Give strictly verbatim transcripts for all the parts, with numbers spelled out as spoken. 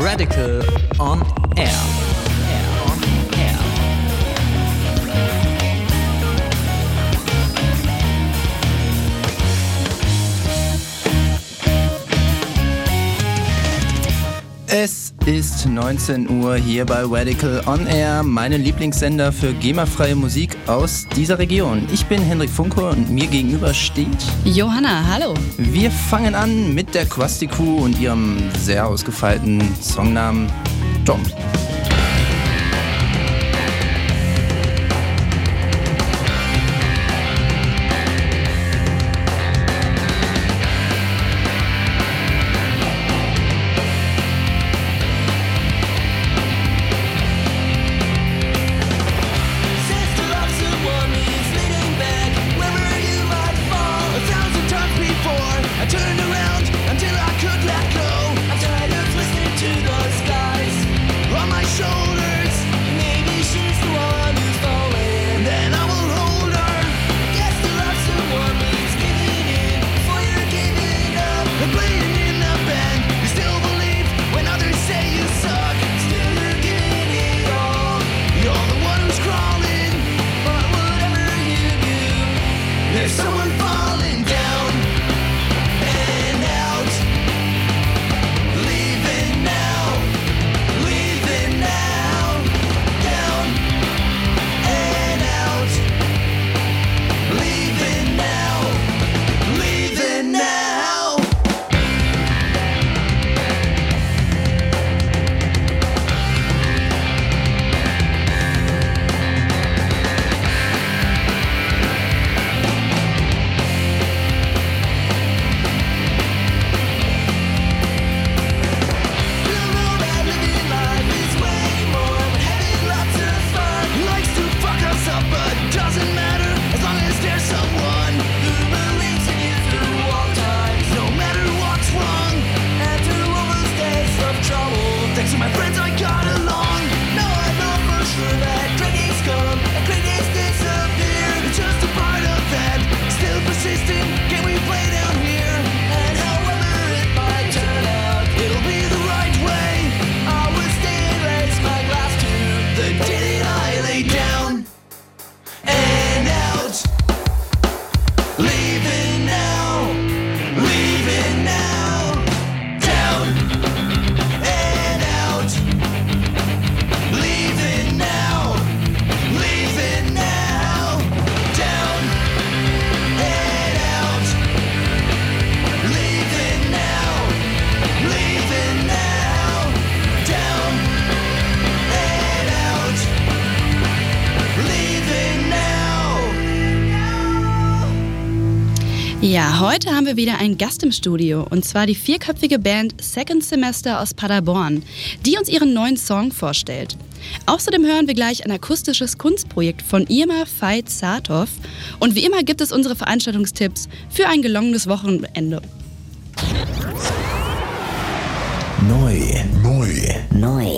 Radical on Air. Es ist neunzehn Uhr hier bei Radical on Air, meinem Lieblingssender für GEMA-freie Musik aus dieser Region. Ich bin Henrik Funke und mir gegenüber steht Johanna, hallo. Wir fangen an mit der Krusty Crew und ihrem sehr ausgefeilten Songnamen Tom. Ja, heute haben wir wieder einen Gast im Studio, und zwar die vierköpfige Band Second Semester aus Paderborn, die uns ihren neuen Song vorstellt. Außerdem hören wir gleich ein akustisches Kunstprojekt von Irma Veit Saathoff, und wie immer gibt es unsere Veranstaltungstipps für ein gelungenes Wochenende. Neu, neu, neu.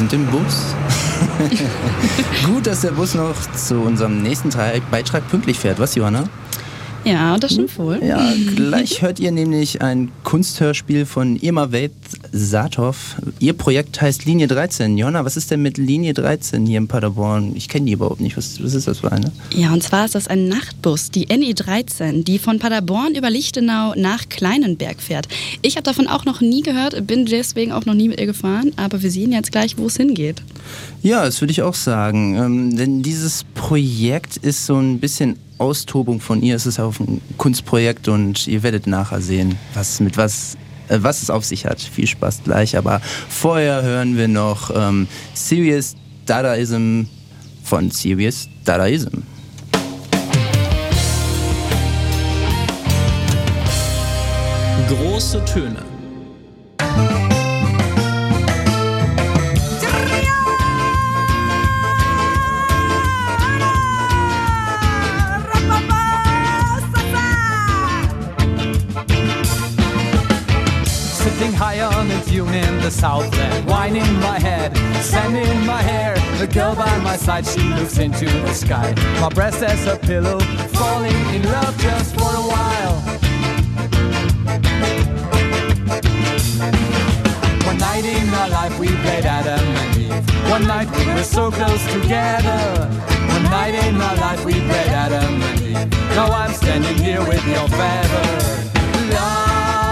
sind im Bus. Gut, dass der Bus noch zu unserem nächsten Beitrag pünktlich fährt. Was, Johanna? Ja, das stimmt wohl. Ja, gleich hört ihr nämlich ein Kunsthörspiel von Irma Veit Saathoff. Ihr Projekt heißt Linie dreizehn. Johanna, was ist denn mit Linie dreizehn hier in Paderborn? Ich kenne die überhaupt nicht. Was, was ist das für eine? Ja, und zwar ist das ein Nachtbus, die N E dreizehn, die von Paderborn über Lichtenau nach Kleinenberg fährt. Ich habe davon auch noch nie gehört, bin deswegen auch noch nie mit ihr gefahren, aber wir sehen jetzt gleich, wo es hingeht. Ja, das würde ich auch sagen. Ähm, denn dieses Projekt ist so ein bisschen Austobung von ihr. Es ist auch ein Kunstprojekt und ihr werdet nachher sehen, was mit was, äh, was es auf sich hat. Viel Spaß gleich, aber vorher hören wir noch ähm, Serious Dadaism von Serious Dadaism. Große Töne. High on a dune in the southland, wine in my head, sand in my hair. The girl by my side, she looks into the sky. My breast as a pillow, falling in love just for a while. One night in our life we played Adam and Eve. One night we were so close together. One night in our life we played Adam and Eve. Now I'm standing here with your feather. Love.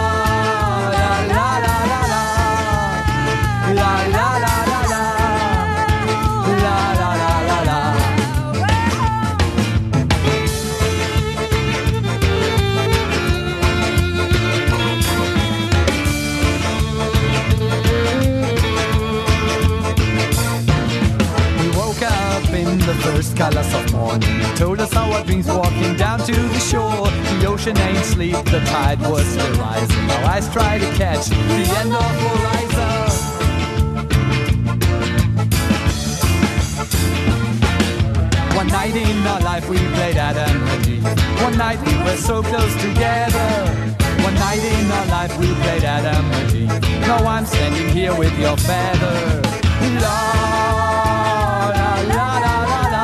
The first colors of morning told us our dreams walking down to the shore. The ocean ain't sleep, the tide was still rising. Our eyes try to catch the end of horizon. One night in our life we played Adam and Eve. One night we were so close together. One night in our life we played Adam and Eve. Now I'm standing here with your feather. La, la, la, la.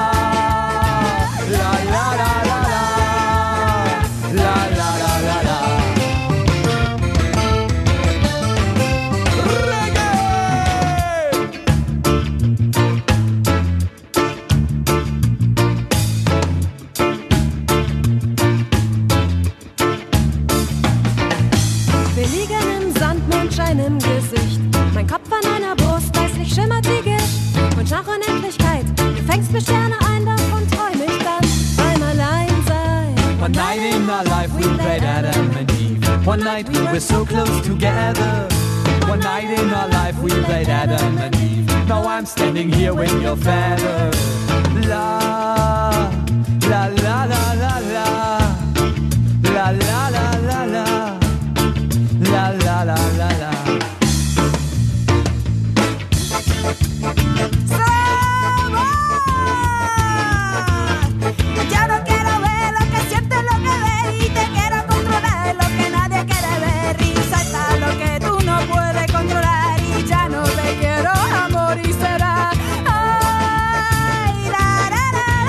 Im Gesicht. Mein Kopf an einer Brust, weißlich schimmert wie Gischt. Und nach Unendlichkeit, du fängst mir Sterne ein, davon träum ich dann beim Alleinsein. One night in our life we played Adam and Eve. One night we were so close together. One night in our life we played Adam and Eve. Now I'm standing here with your feather. La, la, la, la, la, la. La, la, la, la, la. La, la, la, la, la. Ya no quiero ver lo que sientes, lo que ves, y te quiero controlar lo que nadie quiere ver, y salta lo que tú no puedes controlar, y ya no te quiero amor y será. Ay, la, la, la,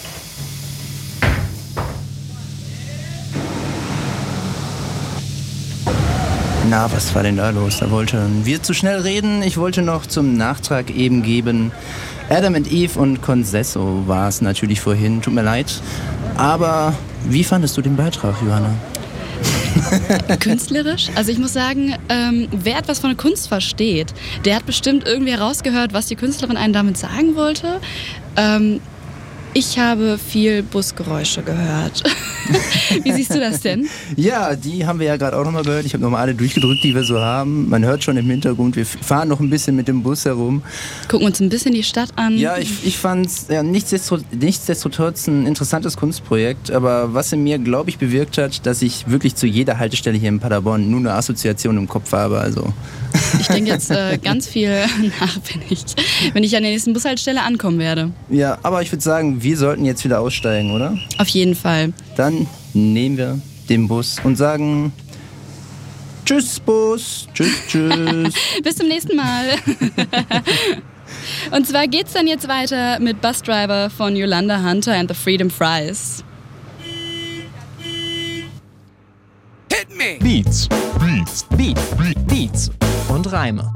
Na, was war denn da los? Da wollten wir zu schnell reden. Ich wollte noch zum Nachtrag eben geben. Adam and Eve und Concesso war es natürlich vorhin. Tut mir leid. Aber wie fandest du den Beitrag, Johanna? Künstlerisch? Also ich muss sagen, ähm, wer etwas von der Kunst versteht, der hat bestimmt irgendwie herausgehört, was die Künstlerin einen damit sagen wollte. Ähm, ich habe viel Busgeräusche gehört. Wie siehst du das denn? Ja, die haben wir ja gerade auch nochmal gehört. Ich habe nochmal alle durchgedrückt, die wir so haben. Man hört schon im Hintergrund, wir fahren noch ein bisschen mit dem Bus herum. Gucken uns ein bisschen die Stadt an. Ja, ich, ich fand es ja, nichtsdestotrotz, nichtsdestotrotz ein interessantes Kunstprojekt. Aber was in mir, glaube ich, bewirkt hat, dass ich wirklich zu jeder Haltestelle hier in Paderborn nur eine Assoziation im Kopf habe. Also. Ich denke jetzt äh, ganz viel nach, wenn ich, wenn ich an der nächsten Bushaltestelle ankommen werde. Ja, aber ich würde sagen, wir sollten jetzt wieder aussteigen, oder? Auf jeden Fall. Dann nehmen wir den Bus und sagen Tschüss, Bus. Tschüss, tschüss. Bis zum nächsten Mal. Und zwar geht's dann jetzt weiter mit Bus Driver von Yolanda Hunter and the Freedom Fries. Hit me! Beats, Beats, Beat, Beats und Reime.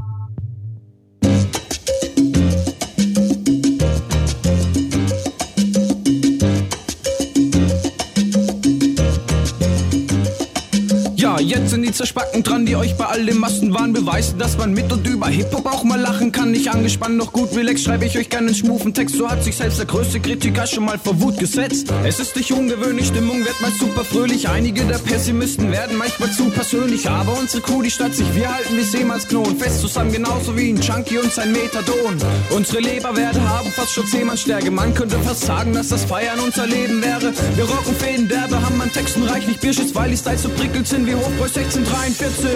Ja, jetzt sind die Zerspacken dran, die euch bei all dem Massenwahn beweisen, dass man mit und über Hip-Hop auch mal lachen kann. Nicht angespannt, noch gut relax, schreibe ich euch gerne einen schmufen Text. So hat sich selbst der größte Kritiker schon mal vor Wut gesetzt. Es ist nicht ungewöhnlich, Stimmung wird mal super fröhlich. Einige der Pessimisten werden manchmal zu persönlich. Aber unsere Crew, die statt sich wir halten wie Seemannsklon. Fest zusammen, genauso wie ein Junkie und sein Methadon. Unsere Leberwerte haben fast schon Seemannsstärke. Man könnte fast sagen, dass das Feiern unser Leben wäre. Wir rocken Fäden derbe, haben an Texten reichlich Bierschiss, weil die Styles so prickelt sind wie Hofbräu sechzehnhundertdreiundvierzig.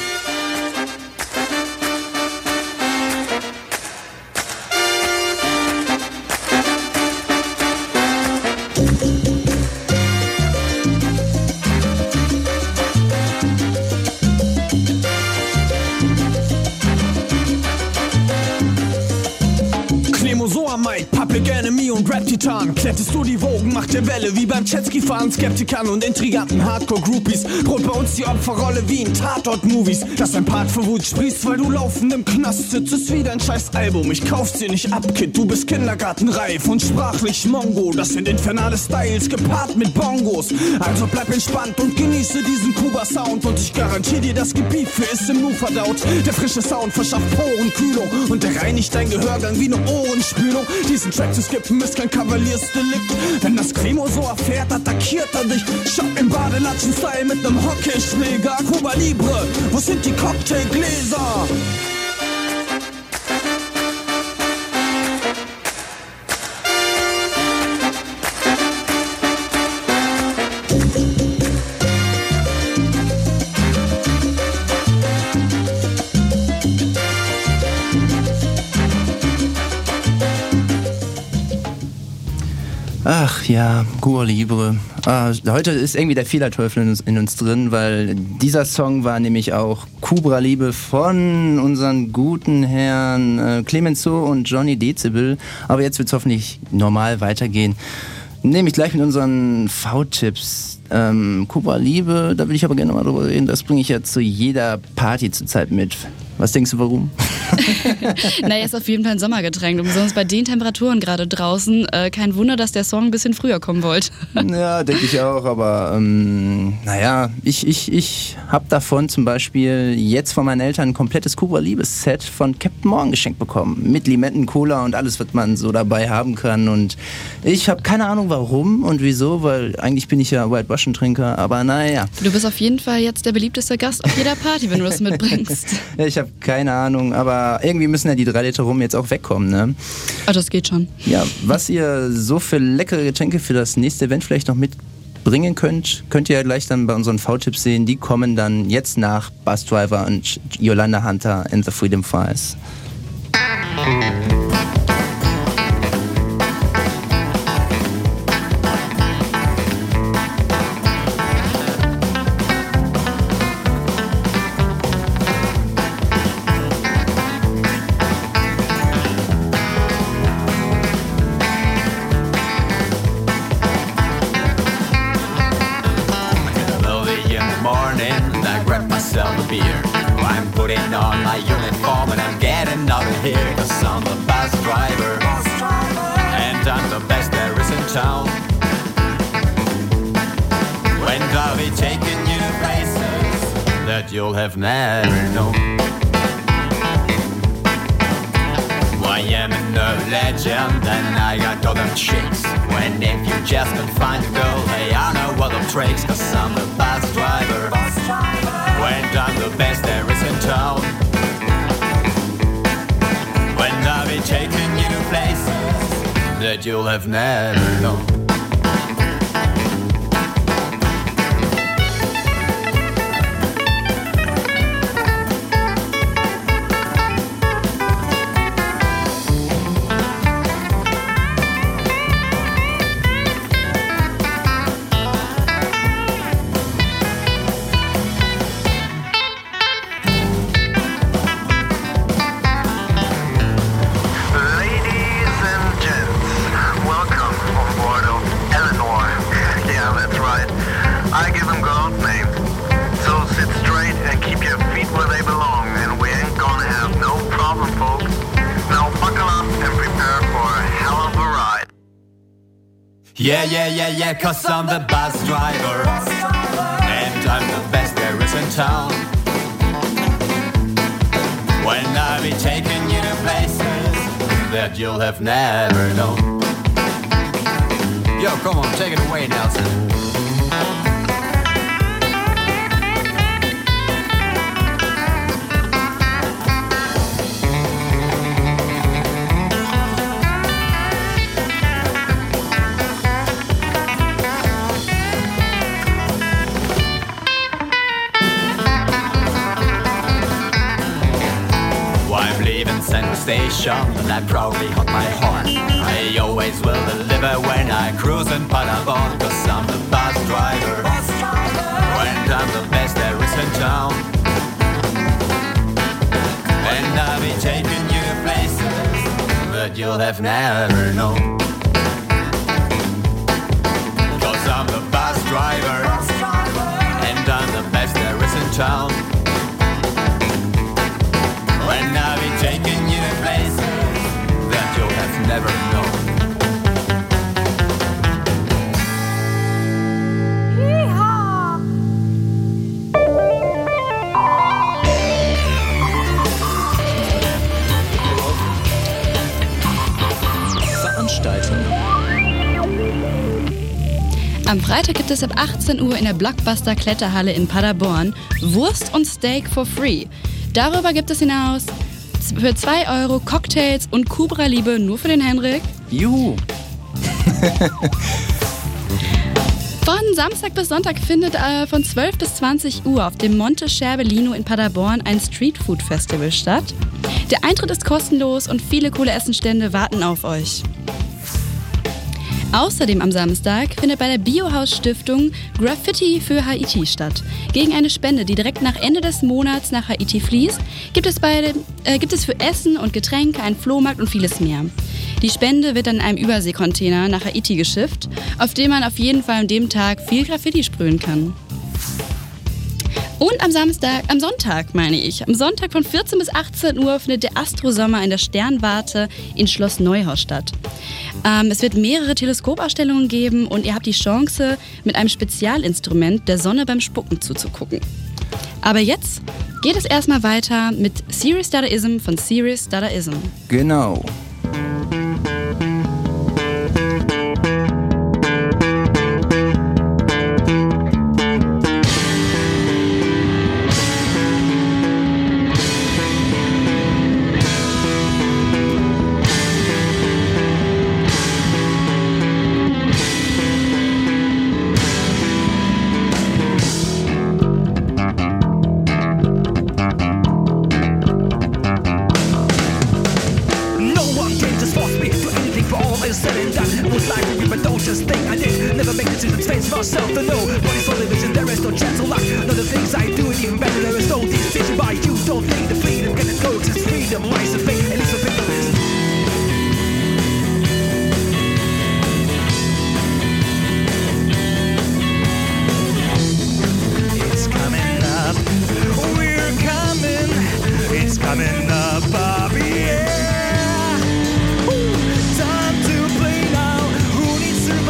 Public Enemy und Rap-Titan. Klettest du die Wogen, macht der Welle wie beim Jetski-Fahren. Skeptikern und Intriganten, Hardcore-Groupies. Droht bei uns die Opferrolle wie in Tatort-Movies. Dass ein Part für Wut sprießt, weil du laufend im Knast sitzt. Ist wie dein scheiß Album, ich kauf's dir nicht ab, Kid. Du bist kindergartenreif und sprachlich Mongo. Das sind infernale Styles, gepaart mit Bongos. Also bleib entspannt und genieße diesen Kuba-Sound. Und ich garantiere dir, das Gebiet für ist im Nu verdaut. Der frische Sound verschafft Porenkühlung und der reinigt dein Gehörgang wie eine Ohrenspülung. Diesen Track zu skippen ist kein Kavaliersdelikt. Wenn das Cremo so erfährt, attackiert er dich. Shop im Badelatschen-Style mit nem Hockeyschläger. Cuba Libre, wo sind die Cocktailgläser? Ach ja, Cuba Libre. Ah, heute ist irgendwie der Fehlerteufel in uns, in uns drin, weil dieser Song war nämlich auch Cuba Libre von unseren guten Herren äh, Clemenceau und Johnny Dezibel. Aber jetzt wird es hoffentlich normal weitergehen. Nämlich gleich mit unseren V-Tipps. Ähm, Cuba Libre, da will ich aber gerne mal drüber reden. Das bringe ich ja zu jeder Party zurzeit mit. Was denkst du, warum? Naja, ist auf jeden Fall ein Sommergetränk. Und besonders bei den Temperaturen gerade draußen. Äh, kein Wunder, dass der Song ein bisschen früher kommen wollte. Ja, denke ich auch. Aber ähm, naja, ich, ich, ich habe davon zum Beispiel jetzt von meinen Eltern ein komplettes Cuba-Liebes-Set von Captain Morgan geschenkt bekommen. Mit Limetten, Cola und alles, was man so dabei haben kann. Und ich habe keine Ahnung, warum und wieso, weil eigentlich bin ich ja White Russian-Trinker. Aber naja. Du bist auf jeden Fall jetzt der beliebteste Gast auf jeder Party, wenn du das mitbringst. Ja, ich habe keine Ahnung, aber irgendwie müssen ja die drei Liter rum jetzt auch wegkommen, ne? Ah, das geht schon. Ja, was ihr so für leckere Getränke für das nächste Event vielleicht noch mitbringen könnt, könnt ihr ja gleich dann bei unseren V-Tipps sehen. Die kommen dann jetzt nach Bus Driver und Yolanda Hunter and the Freedom Fries. Early in the morning, I grab myself a beer. town. When I'll be taking you to places that you'll have never known. I am a legend and I got all them chicks. When if you just can find a girl, hey, I know all the tricks. Cause I'm the bus driver, bus driver. When I'm the best there is in town. When I'll be taking you to places that you'll have never known. Yeah, yeah, yeah, yeah, cause I'm the bus driver, and I'm the best there is in town. When I'll be taking you to places that you'll have never known. Yo, come on, take it away, Nelson. Central Station, and I proudly hold my horn. I always will deliver when I cruise in Paderborn. Cause I'm the bus driver, bus driver. When I'm the best there is in town. And I'll be taking you to places that you'll have never known. Cause I'm the bus driver, bus driver. And I'm the best there is in town. When I'll be taking you to places that you'll have never known. Yeehaw! Veranstaltung. Am Freitag gibt es ab achtzehn Uhr in der Blockbuster Kletterhalle in Paderborn Wurst und Steak for free. Darüber gibt es hinaus für zwei Euro Cocktails und Cobra-Liebe nur für den Henrik. Juhu! Von Samstag bis Sonntag findet äh, von zwölf bis zwanzig Uhr auf dem Monte Scherbellino in Paderborn ein Streetfood-Festival statt. Der Eintritt ist kostenlos und viele coole Essenstände warten auf euch. Außerdem am Samstag findet bei der Biohaus-Stiftung Graffiti für Haiti statt. Gegen eine Spende, die direkt nach Ende des Monats nach Haiti fließt, gibt es, bei dem, äh, gibt es für Essen und Getränke, einen Flohmarkt und vieles mehr. Die Spende wird dann in einem Überseekontainer nach Haiti geschifft, auf dem man auf jeden Fall an dem Tag viel Graffiti sprühen kann. Und am Samstag, am Sonntag meine ich, am Sonntag von vierzehn bis achtzehn Uhr findet der Astro-Sommer in der Sternwarte in Schloss Neuhaus statt. Ähm, es wird mehrere Teleskopausstellungen geben und ihr habt die Chance, mit einem Spezialinstrument der Sonne beim Spucken zuzugucken. Aber jetzt geht es erstmal weiter mit Serious Dadaism von Serious Dadaism. Genau. Time to play now. Who needs to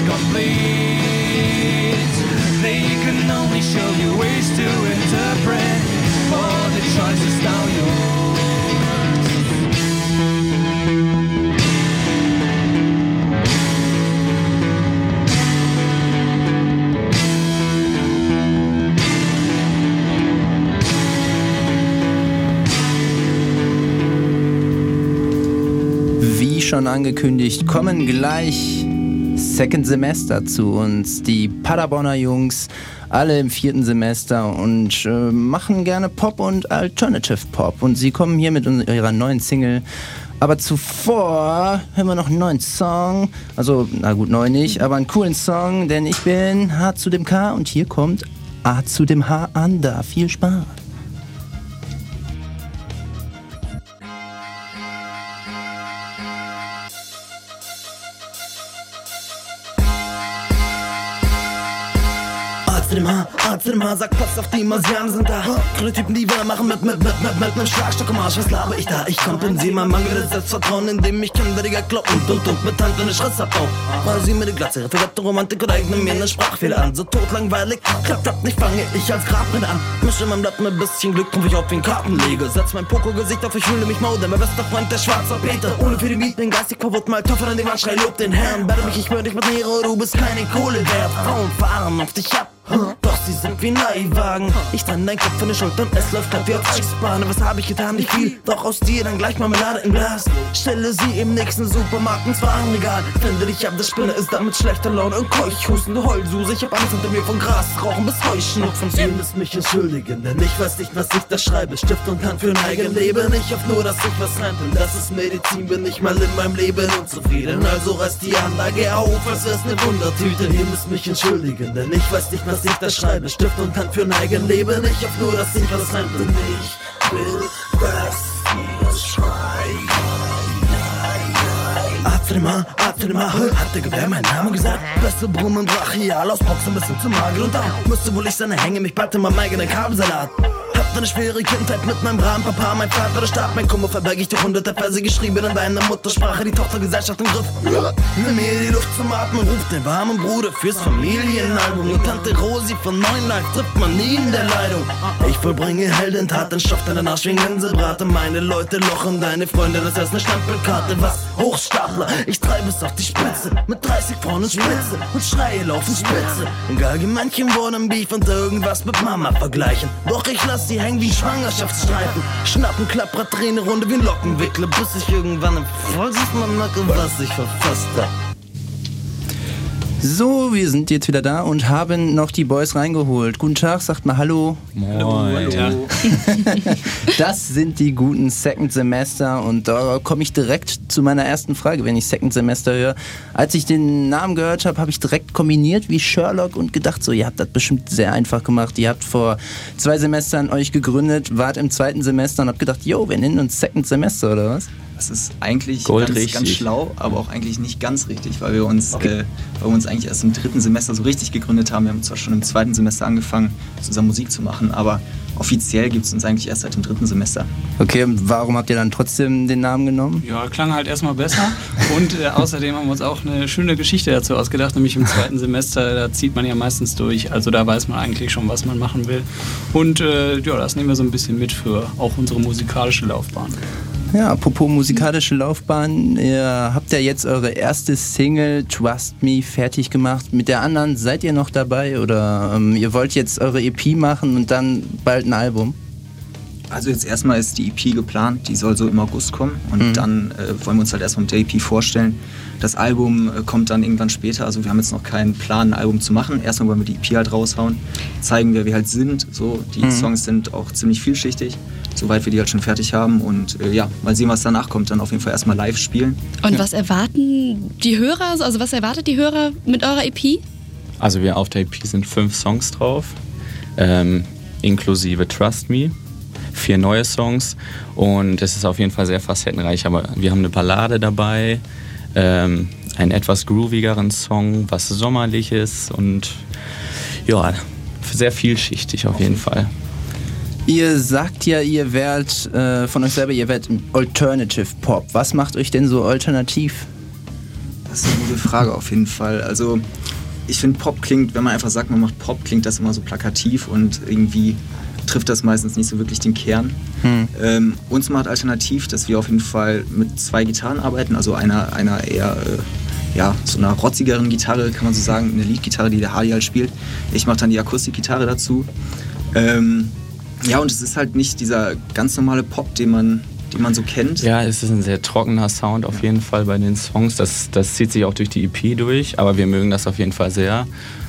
complete. They can only show you ways to interpret, for the choice is now yours. Schon angekündigt, kommen gleich Second Semester zu uns. Die Paderborner Jungs, alle im vierten Semester und äh, machen gerne Pop und Alternative Pop. Und sie kommen hier mit ihrer neuen Single. Aber zuvor hören wir noch einen neuen Song. Also, na gut, neu nicht, aber einen coolen Song, denn ich bin H zu dem K und hier kommt A zu dem H an da. Viel Spaß. zu dem Haar, A zu dem Haar, sagt pass auf, die Marsianer sind da. Grüne Typen, die wir machen mit, mit, mit, mit, mit nem Schlagstock im Arsch. Was laber ich da? Ich kompensiere mein mangelndes Selbstvertrauen, indem ich Kinderdiger kloppen und und mit Hand und ne Schritt abbau. Mal sie mir die Glatze, vergabte Romantik und eigne mir ne Sprachfehler an. So totlangweilig, klappt ab nicht, fange ich als Grabbrett an. Mische mein Blatt mit bisschen Glück, komm ich auf wie ein Kartenleger. Setz mein Poko-Gesicht auf, ich fühle mich mau, denn mein bester Freund, der schwarze Peter. Ohne für die Mieten, den geistig verwirrt, mal Toffer an die Wand, schrei, lob den Herrn. Werde mich, ich würde dich mit Nero, du bist keine Kohle wert. Frauen fahren auf dich ab. Doch sie sind wie Leihwagen. Ich trenne dein Kopf von der Schulter und es läuft glatt wie auf Eisbahn. Was hab ich getan? Nicht viel, doch aus dir dann gleich Marmelade im Glas. Stelle sie im nächsten Supermarkt ins Warenregal. Finde dich ab, der Spinne ist damit schlechter Laune und keuch, hustende Heulsuse. Ich hab Angst hinter mir von Gras, rauchen bis Heuschnupfen von sie. Ihr müsst mich entschuldigen, denn ich weiß nicht, was ich da schreibe. Stift und Hand für ein eigen Leben. Ich hoffe nur, dass ich was reimt, und das ist Medizin. Bin ich mal in meinem Leben unzufrieden, also reißt die Anlage auf, als wär's ne Wundertüte. Ihr müsst mich entschuldigen, denn ich weiß nicht, was ich da schreibe. Stift und Hand für ein eigen Leben. Ich hoffe nur, dass ich was reimt, und ich will, dass ihr schreit. A zu dem H, A zu dem H, hat der Gewehr meinen Namen gesagt? Beste Brummen, brachial, aus Boxen bis hin zum Magel und Darm. Müsste wohl ich seine Hänge, mich bald in meinem eigenen Kabelsalat. Hab eine schwere Kindheit mit meinem braven Papa, mein Vater, der starb. Mein Kummer verberge ich durch hunderte Verse geschrieben in deiner Muttersprache, die Tochtergesellschaft im Griff. Nimm mir die Luft zum Atmen, ruf den warmen Bruder fürs Familienalbum. Und Tante Rosi von Neun Live trifft man nie in der Leitung. Ich vollbringe Heldentat, den Stoff deiner Arsch wie ein Gänsebraten. Meine Leute lochen, deine Freunde, das ist eine Stempelkarte. Was? Hochstapler, ich treibe es auf die Spitze. Mit dreißig Frauen und Spitze und Schreie laufen Spitze. Und gar manchen wollen Beef und irgendwas mit Mama vergleichen. Doch ich lass sie hängen wie Schwangerschaftsstreifen. Schnappen, Klapper, dreh ne Runde wie ein Lockenwickler, bis ich irgendwann im Vollsitz merke, was ich verfasst hab. So, wir sind jetzt wieder da und haben noch die Boys reingeholt. Guten Tag, sagt mal Hallo. Moin. Hallo. Das sind die guten Second Semester und da komme ich direkt zu meiner ersten Frage, wenn ich Second Semester höre. Als ich den Namen gehört habe, habe ich direkt kombiniert wie Sherlock und gedacht, so, ihr habt das bestimmt sehr einfach gemacht. Ihr habt vor zwei Semestern euch gegründet, wart im zweiten Semester und habt gedacht, yo, wir nennen uns Second Semester, oder was? Das ist eigentlich ganz, ganz schlau, aber auch eigentlich nicht ganz richtig, weil wir uns, okay. äh, weil wir uns eigentlich erst im dritten Semester so richtig gegründet haben. Wir haben zwar schon im zweiten Semester angefangen, zusammen Musik zu machen, aber offiziell gibt es uns eigentlich erst seit dem dritten Semester. Okay, und warum habt ihr dann trotzdem den Namen genommen? Ja, klang halt erstmal besser und äh, außerdem haben wir uns auch eine schöne Geschichte dazu ausgedacht, nämlich im zweiten Semester, da zieht man ja meistens durch, also da weiß man eigentlich schon, was man machen will und äh, ja, das nehmen wir so ein bisschen mit für auch unsere musikalische Laufbahn. Ja, apropos musikalische Laufbahn, ihr habt ja jetzt eure erste Single Trust Me fertig gemacht. Mit der anderen seid ihr noch dabei oder ähm, ihr wollt jetzt eure E P machen und dann bald ein Album? Also jetzt erstmal ist die E P geplant, die soll so im August kommen und mhm. dann äh, wollen wir uns halt erstmal mit der E P vorstellen. Das Album äh, kommt dann irgendwann später, also wir haben jetzt noch keinen Plan, ein Album zu machen. Erstmal wollen wir die E P halt raushauen, zeigen, wer wir halt sind. So, die mhm. Songs sind auch ziemlich vielschichtig, soweit wir die halt schon fertig haben und äh, ja, mal sehen, was danach kommt. Dann auf jeden Fall erstmal live spielen. Und ja. was erwarten die Hörer, also was erwartet die Hörer mit eurer E P? Also wir auf der E P sind fünf Songs drauf, ähm, inklusive Trust Me. Vier neue Songs und es ist auf jeden Fall sehr facettenreich, aber wir haben eine Ballade dabei, ähm, einen etwas groovigeren Song, was sommerliches und ja, sehr vielschichtig auf jeden Fall. Ihr sagt ja, ihr werdet äh, von euch selber, ihr werdet Alternative Pop. Was macht euch denn so alternativ? Das ist eine gute Frage auf jeden Fall. Also ich finde, Pop klingt, wenn man einfach sagt, man macht Pop, klingt das immer so plakativ und irgendwie trifft das meistens nicht so wirklich den Kern. Hm. Ähm, uns macht alternativ, dass wir auf jeden Fall mit zwei Gitarren arbeiten, also einer, einer eher äh, ja, so einer rotzigeren Gitarre, kann man so sagen, eine Leadgitarre, die der Hardy halt spielt. Ich mache dann die Akustikgitarre dazu. Ähm, ja, und es ist halt nicht dieser ganz normale Pop, den man die man so kennt. Ja, es ist ein sehr trockener Sound auf jeden Fall bei den Songs. Das, das zieht sich auch durch die E P durch, aber wir mögen das auf jeden Fall sehr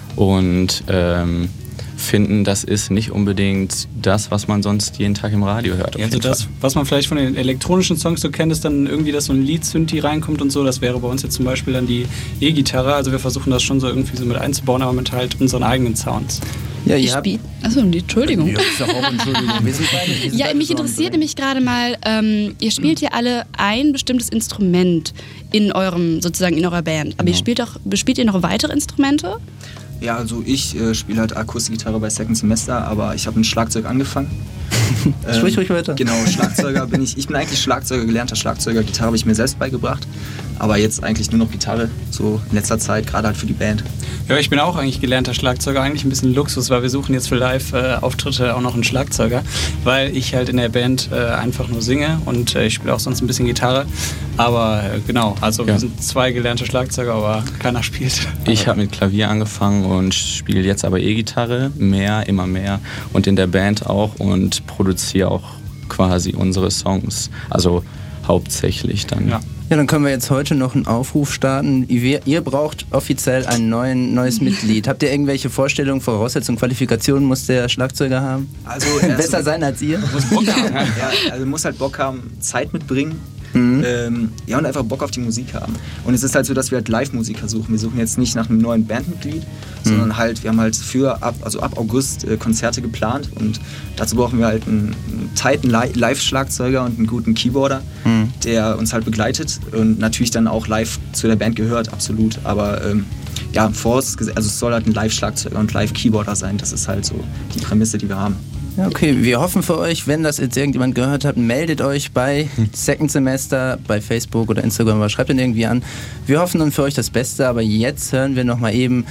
und ähm, finden, das ist nicht unbedingt das, was man sonst jeden Tag im Radio hört. Ja, also das, Fall. Was man vielleicht von den elektronischen Songs so kennt, ist dann irgendwie, dass so ein Lead-Synthi reinkommt und so. Das wäre bei uns jetzt zum Beispiel dann die E-Gitarre. Also wir versuchen das schon so irgendwie so mit einzubauen, aber mit halt unseren eigenen Sounds. Ja, ihr habt... Achso, Entschuldigung. Ja, ist auch Entschuldigung. Wir sind beide, wir sind ja, mich interessiert nämlich gerade mal, ähm, ihr spielt ja alle ein bestimmtes Instrument in eurem, sozusagen in eurer Band. Aber genau. ihr spielt auch, spielt ihr noch weitere Instrumente? Ja, also ich äh, spiele halt Akustikgitarre bei Second Semester, aber ich habe mit Schlagzeug angefangen. ähm, Sprich ruhig weiter. Genau, Schlagzeuger bin ich. Ich bin eigentlich Schlagzeuger, gelernter Schlagzeuger. Gitarre habe ich mir selbst beigebracht. Aber jetzt eigentlich nur noch Gitarre, so in letzter Zeit, gerade halt für die Band. Ja, ich bin auch eigentlich gelernter Schlagzeuger, eigentlich ein bisschen Luxus, weil wir suchen jetzt für Live-Auftritte äh, auch noch einen Schlagzeuger, weil ich halt in der Band äh, einfach nur singe und äh, ich spiele auch sonst ein bisschen Gitarre. Aber äh, genau, also ja. wir sind zwei gelernte Schlagzeuger, aber keiner spielt. Ich habe mit Klavier angefangen und spiele jetzt aber E-Gitarre, mehr, immer mehr und in der Band auch und produziere auch quasi unsere Songs, also hauptsächlich dann. Ja. Ja, dann können wir jetzt heute noch einen Aufruf starten. Ihr, ihr braucht offiziell ein neuen, neues Mitglied. Habt ihr irgendwelche Vorstellungen, Voraussetzungen, Qualifikationen muss der Schlagzeuger haben? Also, besser also, sein als ihr? Muss Bock haben. Ja, also muss halt Bock haben, Zeit mitbringen. Mhm. Ähm, ja, und einfach Bock auf die Musik haben. Und es ist halt so, dass wir halt Live-Musiker suchen. Wir suchen jetzt nicht nach einem neuen Bandmitglied, mhm. sondern halt, wir haben halt für ab, also ab August äh, Konzerte geplant und dazu brauchen wir halt einen, einen tighten Live-Schlagzeuger und einen guten Keyboarder, mhm. der uns halt begleitet und natürlich dann auch live zu der Band gehört, absolut. Aber ähm, ja, voraus, also es soll halt ein Live-Schlagzeuger und Live-Keyboarder sein. Das ist halt so die Prämisse, die wir haben. Ja, okay, wir hoffen für euch, wenn das jetzt irgendjemand gehört hat, meldet euch bei Second Semester, bei Facebook oder Instagram oder schreibt ihn irgendwie an. Wir hoffen dann für euch das Beste, aber jetzt hören wir nochmal eben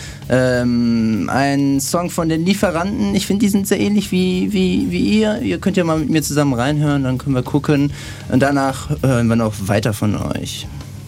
ähm, einen Song von den Lieferanten. Ich finde, die sind sehr ähnlich wie, wie, wie ihr. Ihr könnt ja mal mit mir zusammen reinhören, dann können wir gucken. Und danach hören wir noch weiter von euch.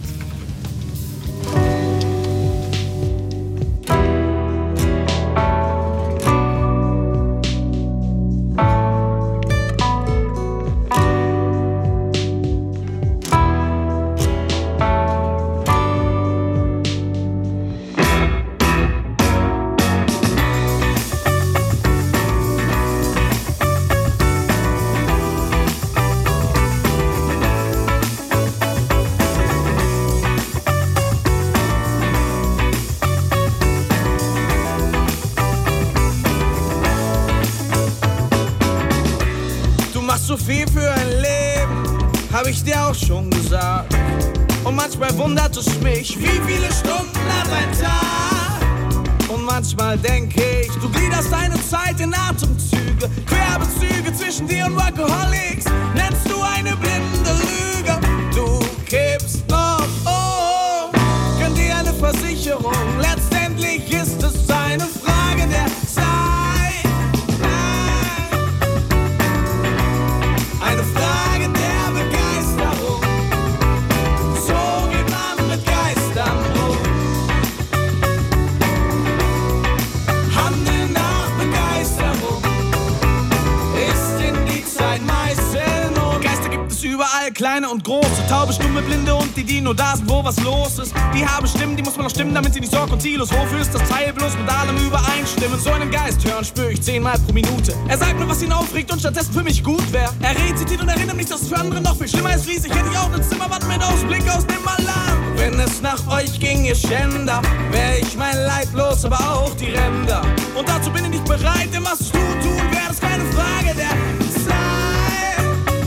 So viel für ein Leben, hab ich dir auch schon gesagt. Und manchmal wundert es mich, wie viele Stunden hat ein Tag. Und manchmal denke ich, du gliederst deine Zeit in Atemzüge, Querbezüge zwischen dir und Workaholics. Nennst du eine blinde Lüge, du kippst noch um. Gönn dir eine Versicherung, letztendlich ist es eine Frage der Zeit. Eine Frage der Begeisterung. So geht man mit Geistern um. Handeln nach Begeisterung ist in die Zeit meißeln. Geister gibt es überall, kleine und große, taube, stumme, blinde und die, die nur da sind, wo was los ist. Die haben Stimmen, die muss man noch stimmen, damit sie nicht sorg und ziellos. Wofür ist das Teil bloß mit allem übereinstimmen? So einen Geist hören spür ich zehnmal pro Minute. Er sagt mir, was ihn aufregt und stattdessen für mich gut wäre. Er rezitiert und erinnert mich, dass es für andere noch viel schlimmer ist. Schließlich hätte ich auch eine Zimmerwand mit Ausblick aus dem Alarm. Wenn es nach euch ging, ihr Schänder, wär ich mein Leid los, aber auch die Ränder. Und dazu bin ich nicht bereit, denn was du tun werdest, keine Frage der Zeit.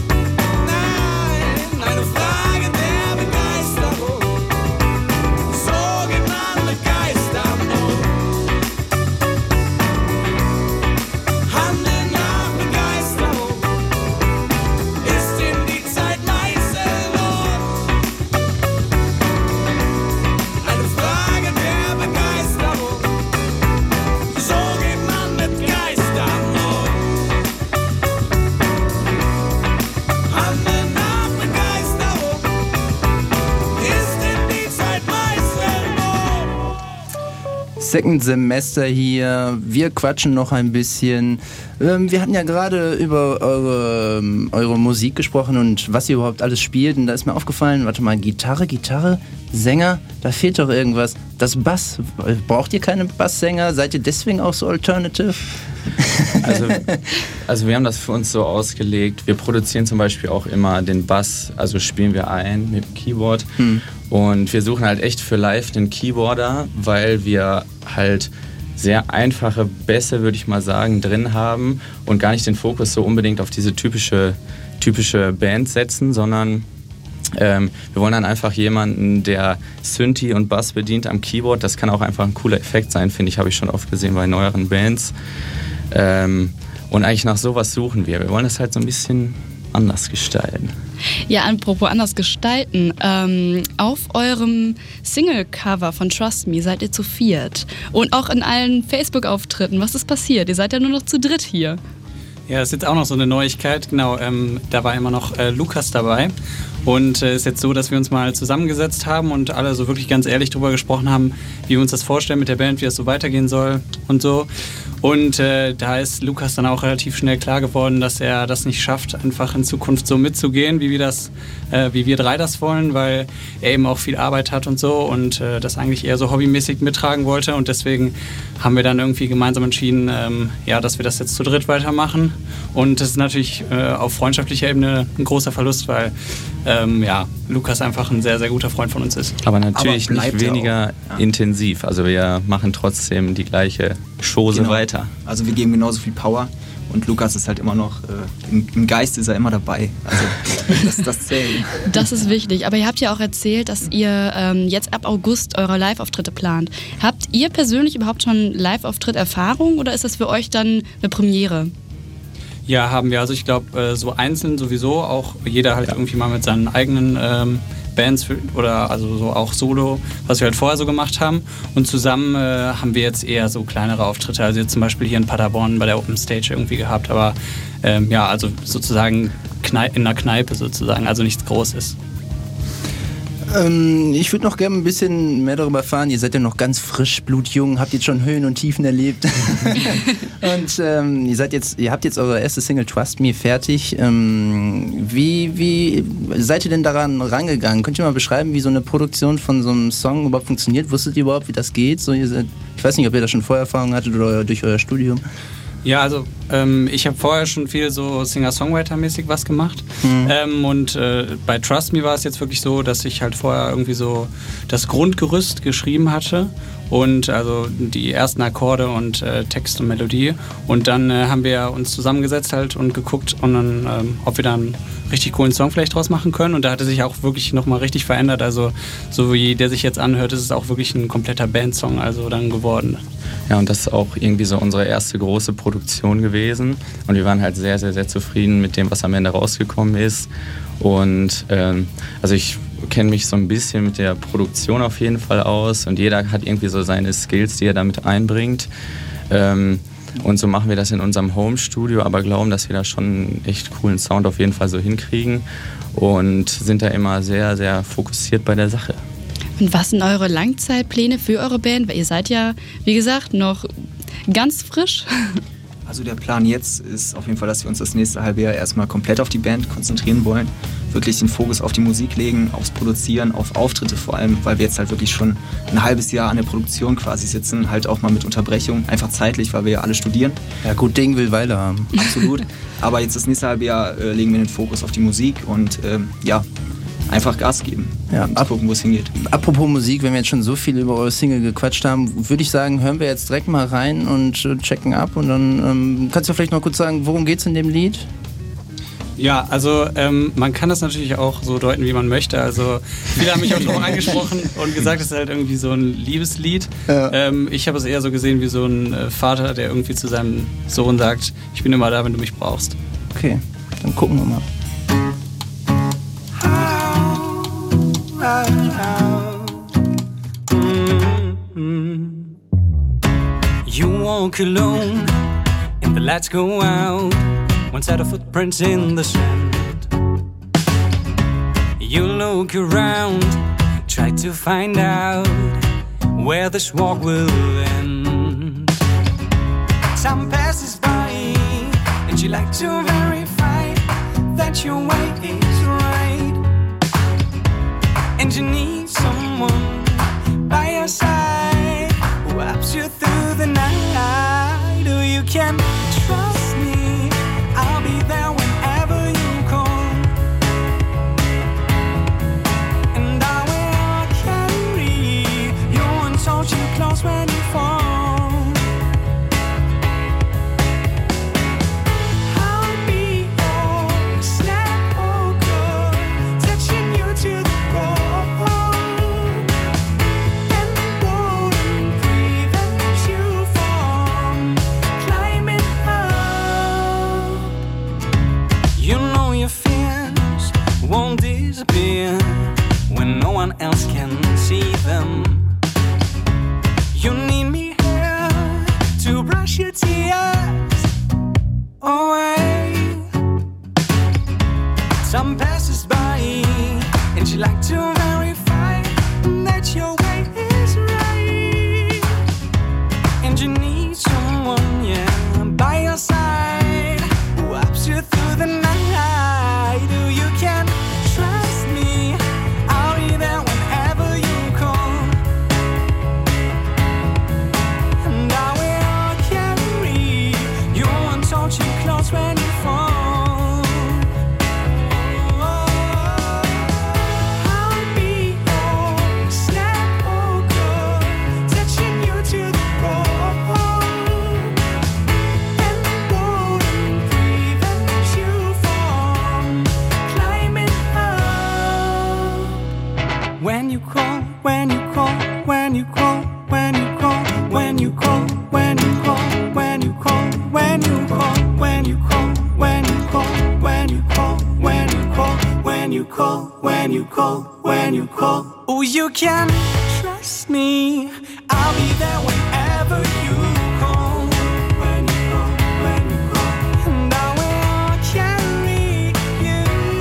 Nein, eine Frage der Begeisterung. So geht man mit Geistern um. Handeln nach Begeisterung ist in die Zeit meißeln. Eine Second Semester hier. Wir quatschen noch ein bisschen. Ähm, wir hatten ja gerade über eure, eure Musik gesprochen und was ihr überhaupt alles spielt. Und da ist mir aufgefallen, warte mal, Gitarre, Gitarre, Sänger, da fehlt doch irgendwas. Das Bass, braucht ihr keine Basssänger? Seid ihr deswegen auch so alternative? Also, also wir haben das für uns so ausgelegt. Wir produzieren zum Beispiel auch immer den Bass, also spielen wir ein mit dem Keyboard. Hm. Und wir suchen halt echt für live den Keyboarder, weil wir halt sehr einfache Bässe, würde ich mal sagen, drin haben und gar nicht den Fokus so unbedingt auf diese typische, typische Band setzen, sondern ähm, wir wollen dann einfach jemanden, der Synthi und Bass bedient am Keyboard. Das kann auch einfach ein cooler Effekt sein, finde ich, habe ich schon oft gesehen bei neueren Bands. Ähm, und eigentlich nach sowas suchen wir. Wir wollen das halt so ein bisschen anders gestalten. Ja, apropos anders gestalten. Ähm, auf eurem Single-Cover von Trust Me seid ihr zu viert. Und auch in allen Facebook-Auftritten. Was ist passiert? Ihr seid ja nur noch zu dritt hier. Ja, das ist jetzt auch noch so eine Neuigkeit. Genau, ähm, da war immer noch äh, Lukas dabei. Und es äh, ist jetzt so, dass wir uns mal zusammengesetzt haben und alle so wirklich ganz ehrlich drüber gesprochen haben, wie wir uns das vorstellen mit der Band, wie es so weitergehen soll und so. Und äh, da ist Lukas dann auch relativ schnell klar geworden, dass er das nicht schafft, einfach in Zukunft so mitzugehen, wie wir das, äh, wie wir drei das wollen, weil er eben auch viel Arbeit hat und so und äh, das eigentlich eher so hobbymäßig mittragen wollte. Und deswegen haben wir dann irgendwie gemeinsam entschieden, ähm, ja, dass wir das jetzt zu dritt weitermachen. Und das ist natürlich äh, auf freundschaftlicher Ebene ein großer Verlust, weil ähm, ja, Lukas einfach ein sehr, sehr guter Freund von uns ist. Aber natürlich Aber nicht weniger ja. intensiv. Also wir machen trotzdem die gleiche Chose genau. weiter. Also wir geben genauso viel Power und Lukas ist halt immer noch, äh, im, im Geist ist er immer dabei. Also das, das zählt. Das ist wichtig. Aber ihr habt ja auch erzählt, dass ihr ähm, jetzt ab August eure Live-Auftritte plant. Habt ihr persönlich überhaupt schon Live-Auftritt-Erfahrung oder ist das für euch dann eine Premiere? Ja, haben wir. Also ich glaube, äh, so einzeln sowieso, auch jeder halt ja. irgendwie mal mit seinen eigenen ähm, Bands für, oder also so auch Solo, was wir halt vorher so gemacht haben. Und zusammen äh, haben wir jetzt eher so kleinere Auftritte, also jetzt zum Beispiel hier in Paderborn bei der Open Stage irgendwie gehabt, aber ähm, ja, also sozusagen Kneipe, in einer Kneipe sozusagen, also nichts Großes. Ähm, ich würde noch gerne ein bisschen mehr darüber erfahren. Ihr seid ja noch ganz frisch, blutjung, habt jetzt schon Höhen und Tiefen erlebt. und ähm, ihr seid jetzt, ihr habt jetzt eure erste Single Trust Me fertig. Ähm, wie, wie seid ihr denn daran rangegangen? Könnt ihr mal beschreiben, wie so eine Produktion von so einem Song überhaupt funktioniert? Wusstet ihr überhaupt, wie das geht? So, ihr seid, ich weiß nicht, ob ihr da schon Vorerfahrung hattet oder durch euer Studium. Ja, also ähm, ich habe vorher schon viel so Singer-Songwriter-mäßig was gemacht. Mhm. Ähm, und äh, bei Trust Me war es jetzt wirklich so, dass ich halt vorher irgendwie so das Grundgerüst geschrieben hatte. Und also die ersten Akkorde und äh, Text und Melodie. Und dann äh, haben wir uns zusammengesetzt halt und geguckt, und dann, ähm, ob wir dann einen richtig coolen Song vielleicht draus machen können. Und da hat er sich auch wirklich nochmal richtig verändert. Also so wie der sich jetzt anhört, ist es auch wirklich ein kompletter Bandsong also dann geworden. Ja, und das ist auch irgendwie so unsere erste große Produktion gewesen. Und wir waren halt sehr, sehr, sehr zufrieden mit dem, was am Ende rausgekommen ist. Und ähm, also ich kenne mich so ein bisschen mit der Produktion auf jeden Fall aus. Und jeder hat irgendwie so seine Skills, die er damit einbringt. Ähm, und so machen wir das in unserem Home-Studio, aber glauben, dass wir da schon einen echt coolen Sound auf jeden Fall so hinkriegen. Und sind da immer sehr, sehr fokussiert bei der Sache. Und was sind eure Langzeitpläne für eure Band? Weil ihr seid ja, wie gesagt, noch ganz frisch. Also der Plan jetzt ist auf jeden Fall, dass wir uns das nächste halbe Jahr erstmal komplett auf die Band konzentrieren wollen. Wirklich den Fokus auf die Musik legen, aufs Produzieren, auf Auftritte vor allem, weil wir jetzt halt wirklich schon ein halbes Jahr an der Produktion quasi sitzen, halt auch mal mit Unterbrechung, einfach zeitlich, weil wir ja alle studieren. Ja, gut Ding will Weile haben. Absolut. Aber jetzt das nächste halbe Jahr äh, legen wir den Fokus auf die Musik und ähm, ja, einfach Gas geben ja, und ab, gucken, wo es hingeht. Apropos Musik, wenn wir jetzt schon so viel über eure Single gequatscht haben, würde ich sagen, hören wir jetzt direkt mal rein und äh, checken ab. Und dann ähm, kannst du vielleicht noch kurz sagen, worum geht's in dem Lied? Ja, also ähm, man kann das natürlich auch so deuten, wie man möchte. Also viele haben mich auch drauf angesprochen und gesagt, es ist halt irgendwie so ein Liebeslied. Ja. Ähm, ich habe es eher so gesehen wie so ein äh, Vater, der irgendwie zu seinem Sohn sagt, ich bin immer da, wenn du mich brauchst. Okay, dann gucken wir mal. Mm-hmm. You walk alone and the lights go out. One set of footprints in the sand. You look around, try to find out where this walk will end. Time passes by, and you like to verify that your way is right, and you need someone by your side who helps you through the night. Oh, you can trust me, I'll be there whenever you call, and I will carry you and hold you close when you fall. Won't disappear when no one else can see them. You need me here to brush your tears away. Time passes by, and you like to verify that your way is right, and you need someone, yeah, by your side who helps you through the night. Oh, you can trust me, I'll be there whenever you call, and I will carry you and hold you close when you fall. I'll be your step walker, touching you to the bone, and won't prevent you from climbing up. When you call, when you call, when you call, when you call, when you call, when you call, when you call, when you call, when you call, when you call, when you call, when you call, when you call, when you call, when you call. Oh, you can trust me, I'll be there whenever you call. When you call, when you call, and I will carry you.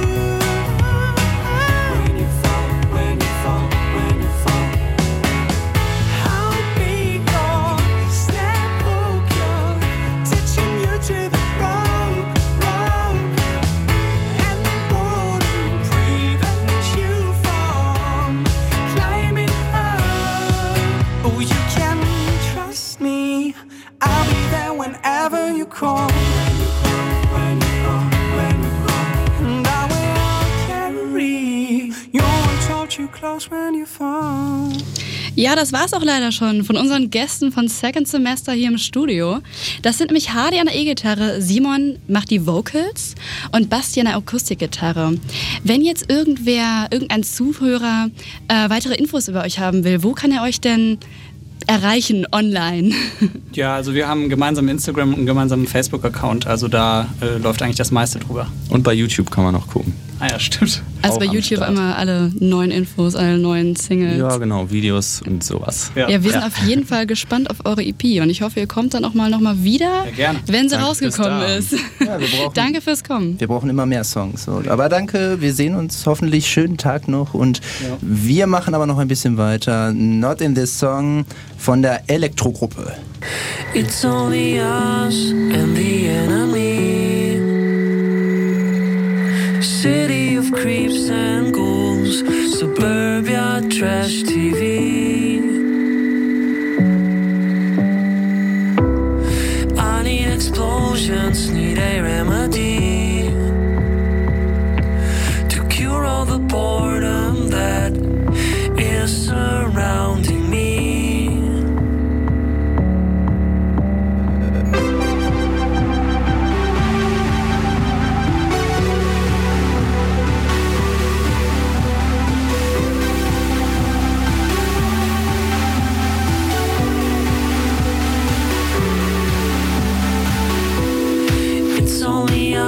When you fall, when you fall, when you fall, I'll be your step walker, touching you to the rope, rope, and won't prevent you from climbing up. Oh, you can trust me, I'll be there whenever you call. When you call, when you call, when you call, and I will carry you and hold you close when you fall. Ja, das war's auch leider schon von unseren Gästen von Second Semester hier im Studio. Das sind nämlich Hardy an der E-Gitarre, Simon macht die Vocals und Basti an der Akustikgitarre. Wenn jetzt irgendwer, irgendein Zuhörer äh, weitere Infos über euch haben will, wo kann er euch denn erreichen online? Ja, also wir haben einen gemeinsamen Instagram und einen gemeinsamen Facebook-Account, also da äh, läuft eigentlich das meiste drüber. Und bei YouTube kann man noch gucken. Ah ja, stimmt. Also bei YouTube immer alle neuen Infos, alle neuen Singles. Ja, genau, Videos und sowas. Ja, ja wir sind ja. auf jeden Fall gespannt auf eure E P und ich hoffe, ihr kommt dann auch mal noch mal wieder, ja, wenn sie danke rausgekommen ist. Ja, wir brauchen, danke fürs Kommen. Wir brauchen immer mehr Songs. So. Aber danke, wir sehen uns hoffentlich. Schönen Tag noch und ja. wir machen aber noch ein bisschen weiter. Not in This Song von der Elektrogruppe. It's only us and the enemy. City of creeps and ghouls, suburbia trash T V. I need explosions, need a remedy to cure all the boredom that is surrounding me. It's only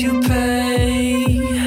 you pay.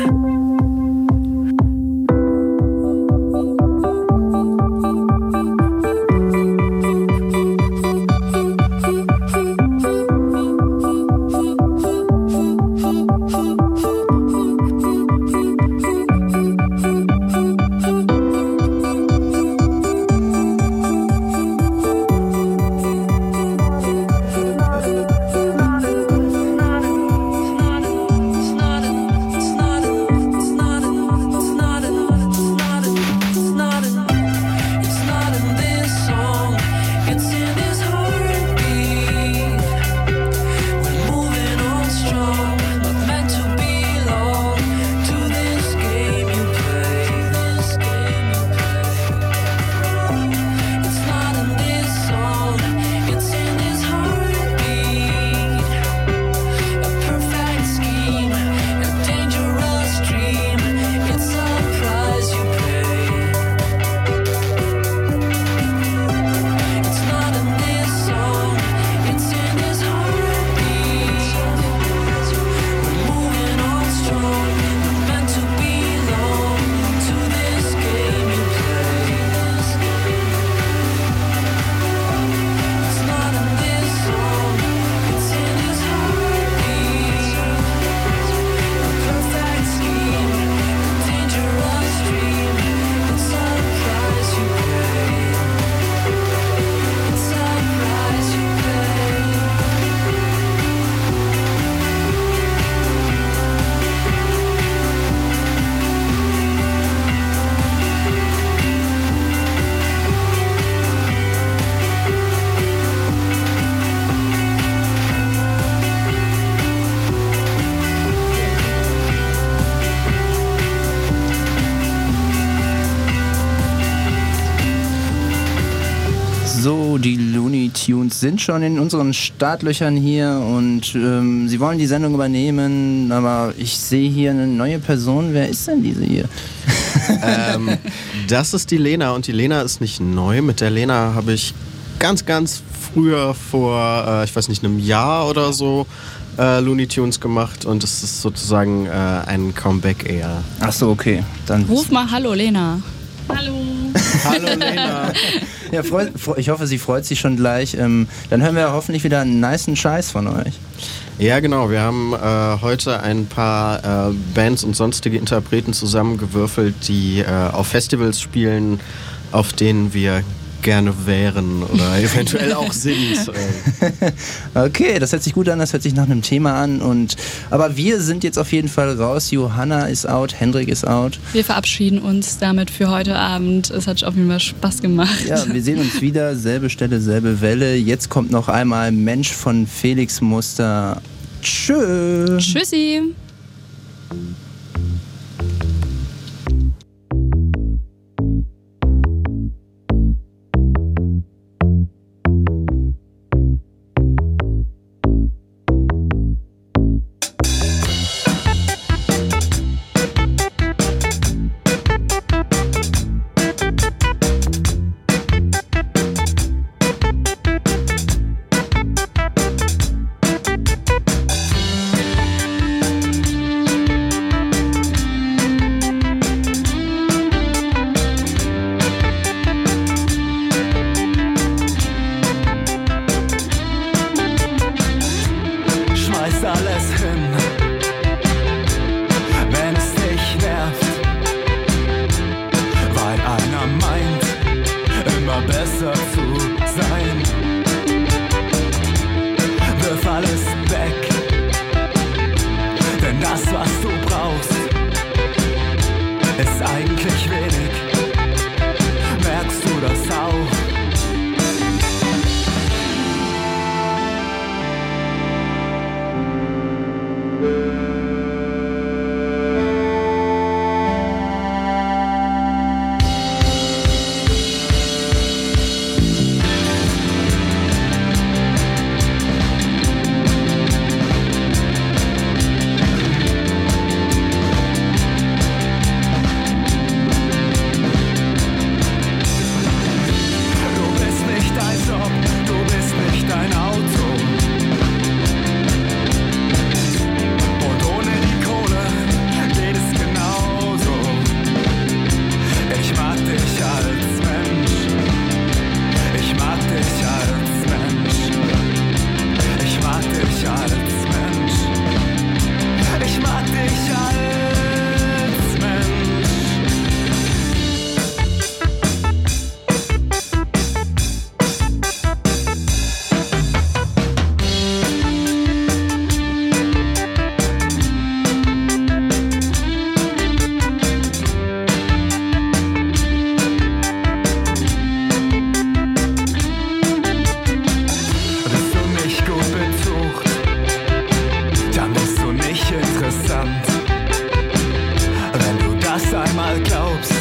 So, die Looney Tunes sind schon in unseren Startlöchern hier und ähm, sie wollen die Sendung übernehmen, aber ich sehe hier eine neue Person. Wer ist denn diese hier? ähm, das ist die Lena und die Lena ist nicht neu. Mit der Lena habe ich ganz, ganz früher vor, äh, ich weiß nicht, einem Jahr oder so äh, Looney Tunes gemacht und es ist sozusagen äh, ein Comeback eher. Ach so, okay. Dann Ruf mal Hallo Lena. Hallo. Hallo Lena. Ja, freu, freu, ich hoffe, sie freut sich schon gleich. Ähm, dann hören wir hoffentlich wieder einen nicen Scheiß von euch. Ja, genau. Wir haben äh, heute ein paar äh, Bands und sonstige Interpreten zusammengewürfelt, die äh, auf Festivals spielen, auf denen wir gerne wären oder eventuell auch sind. Okay, das hört sich gut an, das hört sich nach einem Thema an. Und, aber wir sind jetzt auf jeden Fall raus. Johanna ist out, Hendrik ist out. Wir verabschieden uns damit für heute Abend. Es hat auf jeden Fall Spaß gemacht. Ja, wir sehen uns wieder. Selbe Stelle, selbe Welle. Jetzt kommt noch einmal Mensch von Felix Muster. Tschö. Tschüssi. interessant. Wenn du das einmal glaubst,